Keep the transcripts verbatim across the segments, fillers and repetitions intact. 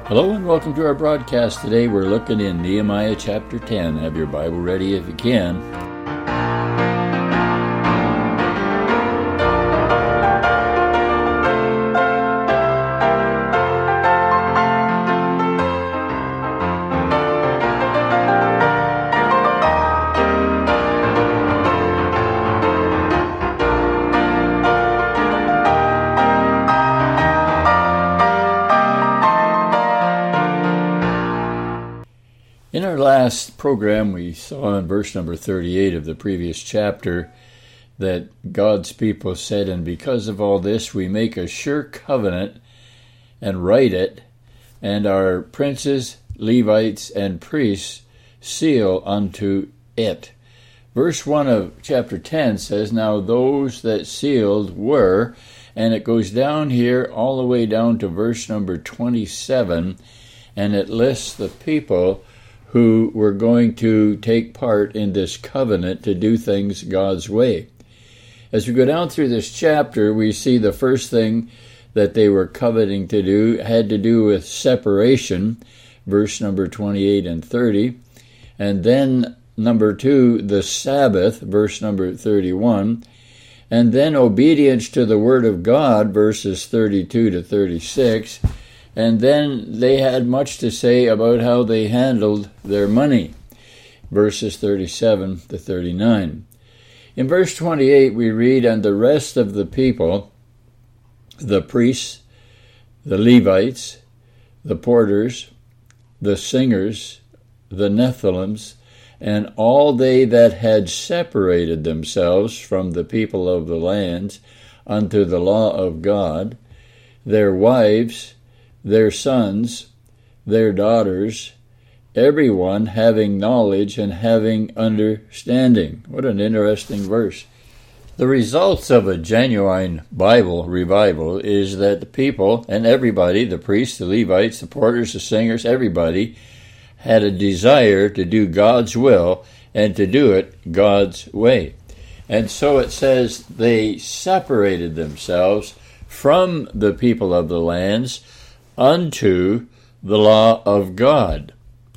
Hello and welcome to our broadcast. Today we're looking in Nehemiah chapter ten. Have your Bible ready if you can. In our last program, we saw in verse number thirty-eight of the previous chapter that God's people said, "And because of all this, we make a sure covenant and write it, and our princes, Levites, and priests seal unto it." Verse one of chapter ten says, "Now those that sealed were," and it goes down here all the way down to verse number twenty-seven, and it lists the people who were going to take part in this covenant to do things God's way. As we go down through this chapter, we see the first thing that they were coveting to do had to do with separation, verse number twenty-eight and thirty, and then number two, the Sabbath, verse number thirty-one, and then obedience to the Word of God, verses thirty-two to thirty-six, and then they had much to say about how they handled their money, verses thirty-seven to thirty-nine. In verse twenty-eight we read, "And the rest of the people, the priests, the Levites, the porters, the singers, the Nephilims, and all they that had separated themselves from the people of the lands unto the law of God, their wives, their sons, their daughters, everyone having knowledge and having understanding." What an interesting verse. The results of a genuine Bible revival is that the people and everybody, the priests, the Levites, the porters, the singers, everybody, had a desire to do God's will and to do it God's way. And so it says they separated themselves from the people of the lands unto the law of God.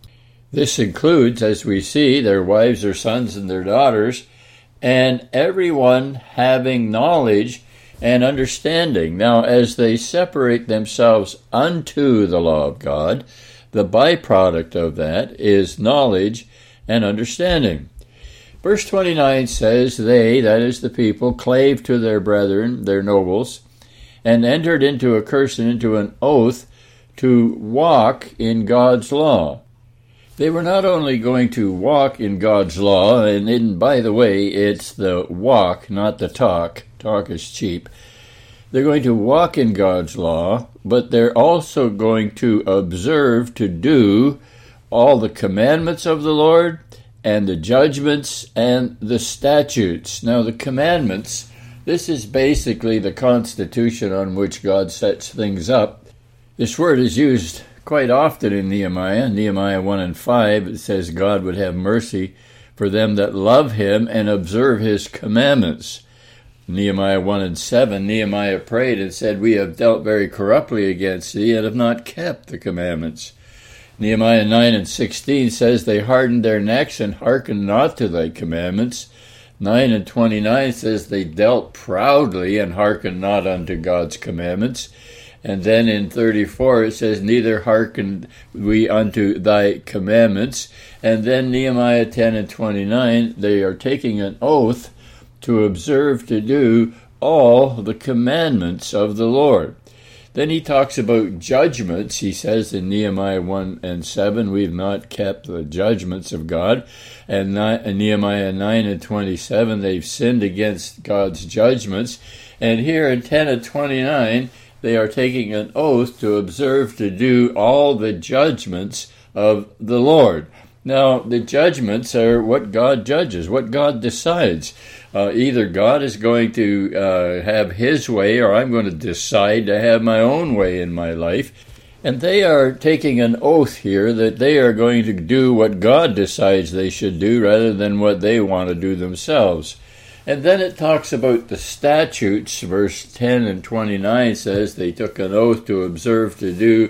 This includes, as we see, their wives, their sons, and their daughters, and everyone having knowledge and understanding. Now, as they separate themselves unto the law of God, the byproduct of that is knowledge and understanding. Verse twenty-nine says, "They," that is the people, "clave to their brethren, their nobles, and entered into a curse and into an oath to walk in God's law." They were not only going to walk in God's law, and in, by the way, it's the walk, not the talk. Talk is cheap. They're going to walk in God's law, but they're also going to observe, to do all the commandments of the Lord and the judgments and the statutes. Now, the commandments, this is basically the constitution on which God sets things up. This word is used quite often in Nehemiah. Nehemiah one and five, it says God would have mercy for them that love him and observe his commandments. Nehemiah one and seven, Nehemiah prayed and said, "We have dealt very corruptly against thee and have not kept the commandments." Nehemiah nine and sixteen says, "They hardened their necks and hearkened not to thy commandments." nine and twenty-nine says, "They dealt proudly and hearkened not unto God's commandments." And then in thirty-four it says, "Neither hearkened we unto thy commandments." And then Nehemiah ten and twenty-nine, they are taking an oath to observe, to do all the commandments of the Lord. Then he talks about judgments. He says in Nehemiah one and seven, "We've not kept the judgments of God." And Nehemiah nine and twenty-seven, they've sinned against God's judgments. And here in ten and twenty-nine, they are taking an oath to observe, to do all the judgments of the Lord. Now, the judgments are what God judges, what God decides. Uh, either God is going to uh, have his way, or I'm going to decide to have my own way in my life. And they are taking an oath here that they are going to do what God decides they should do rather than what they want to do themselves. And then it talks about the statutes. Verse ten and twenty-nine says they took an oath to observe to do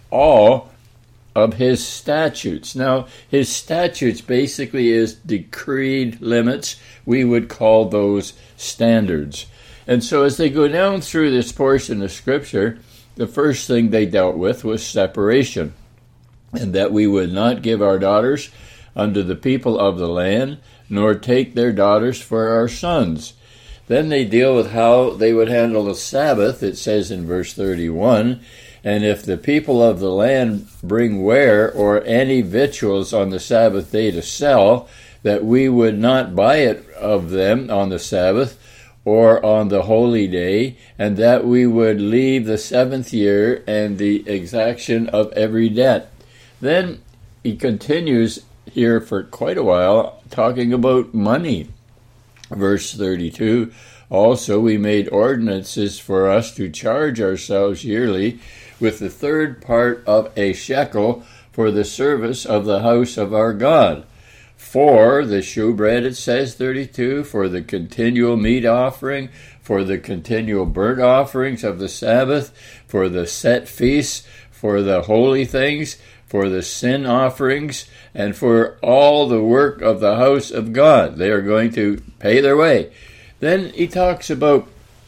all of his statutes. Now, his statutes basically is decreed limits. We would call those standards. And so as they go down through this portion of Scripture, the first thing they dealt with was separation, and that we would not give our daughters unto the people of the land, nor take their daughters for our sons. Then they deal with how they would handle the Sabbath. It says in verse thirty-one, and if the people of the land bring ware or any victuals on the Sabbath day to sell, that we would not buy it of them on the Sabbath or on the holy day, and that we would leave the seventh year and the exaction of every debt. Then he continues here for quite a while talking about money. Verse thirty-two, also we made ordinances for us to charge ourselves yearly with the third part of a shekel for the service of the house of our God. For the shewbread, it says, thirty-two, for the continual meat offering, for the continual burnt offerings of the Sabbath, for the set feasts, for the holy things, for the sin offerings, and for all the work of the house of God. They are going to pay their way. Then he talks about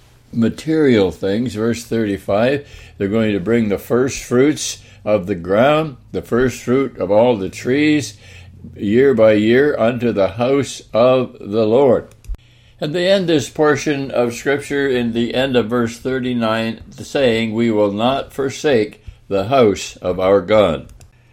material things, verse thirty-five. They're going to bring the first fruits of the ground, the first fruit of all the trees, year by year unto the house of the Lord. And they end this portion of Scripture in the end of verse thirty-nine, saying, we will not forsake the house of our God.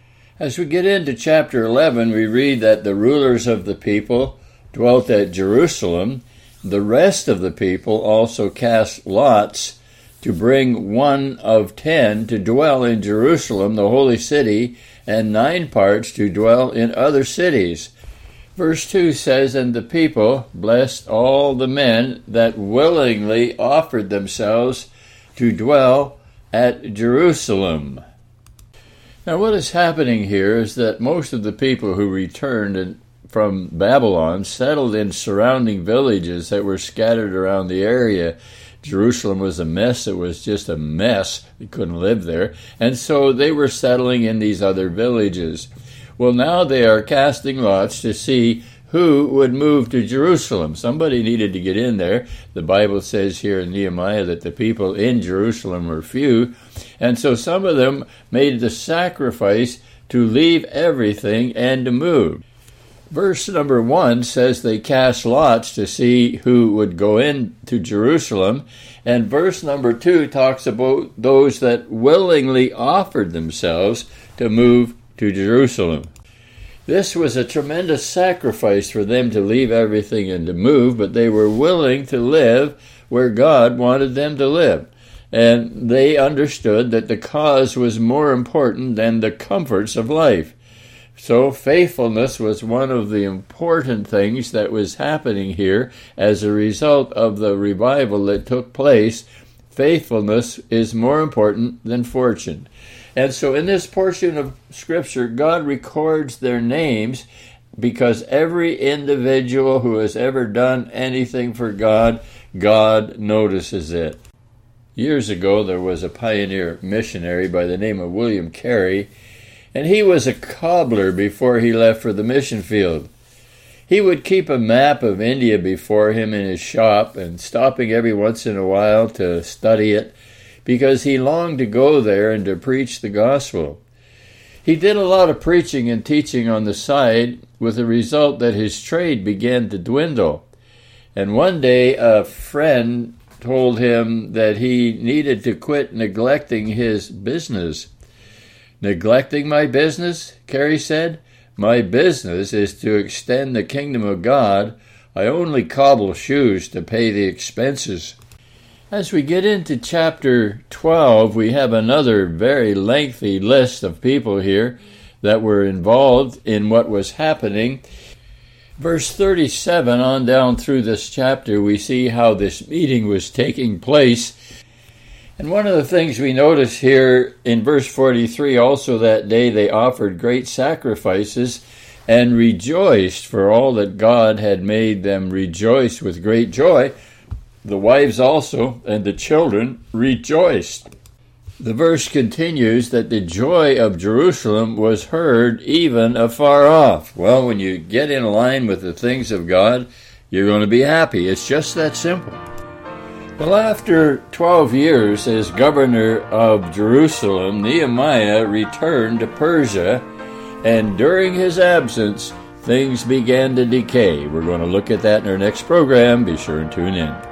As we get into chapter eleven, we read that the rulers of the people dwelt at Jerusalem. The rest of the people also cast lots to bring one of ten to dwell in Jerusalem, the holy city, and nine parts to dwell in other cities. Verse two says, and the people blessed all the men that willingly offered themselves to dwell at Jerusalem. Now what is happening here is that most of the people who returned from Babylon settled in surrounding villages that were scattered around the area. Jerusalem was a mess. It was just a mess. They couldn't live there. And so they were settling in these other villages. Well, now they are casting lots to see who would move to Jerusalem. Somebody needed to get in there. The Bible says here in Nehemiah that the people in Jerusalem were few. And so some of them made the sacrifice to leave everything and to move. Verse number one says they cast lots to see who would go in to Jerusalem. And verse number two talks about those that willingly offered themselves to move to Jerusalem. This was a tremendous sacrifice for them to leave everything and to move, but they were willing to live where God wanted them to live. And they understood that the cause was more important than the comforts of life. So faithfulness was one of the important things that was happening here as a result of the revival that took place. Faithfulness is more important than fortune. And so in this portion of Scripture, God records their names because every individual who has ever done anything for God, God notices it. Years ago, there was a pioneer missionary by the name of William Carey, and he was a cobbler before he left for the mission field. He would keep a map of India before him in his shop and stopping every once in a while to study it because he longed to go there and to preach the gospel. He did a lot of preaching and teaching on the side with the result that his trade began to dwindle. And one day a friend told him that he needed to quit neglecting his business. Neglecting my business, Carey said. My business is to extend the kingdom of God. I only cobble shoes to pay the expenses. As we get into chapter twelve, we have another very lengthy list of people here that were involved in what was happening. Verse thirty-seven on down through this chapter, we see how this meeting was taking place. And one of the things we notice here in verse forty-three, also that day they offered great sacrifices and rejoiced for all that God had made them rejoice with great joy. The wives also and the children rejoiced. The verse continues that the joy of Jerusalem was heard even afar off. Well, when you get in line with the things of God, you're going to be happy. It's just that simple. Well, after twelve years as governor of Jerusalem, Nehemiah returned to Persia, and during his absence, things began to decay. We're going to look at that in our next program. Be sure and tune in.